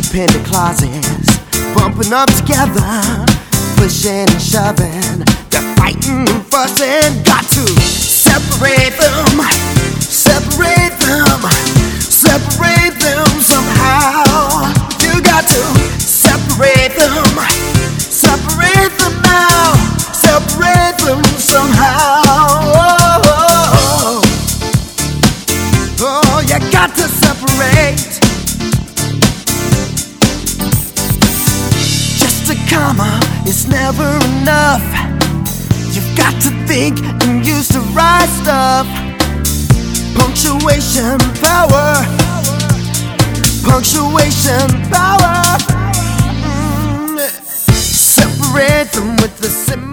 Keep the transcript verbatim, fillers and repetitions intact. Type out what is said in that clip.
independent closets, bumping up together, pushing and shoving. They're fighting and fussing. Got to separate them, separate them, separate them somehow. You got to separate them, separate them now, separate them somehow. Oh, oh, oh. Oh, you got to separate. Just a comma is never enough. You've got to think and use the right stuff. Punctuation power, punctuation power. Mm. Separate them with the sim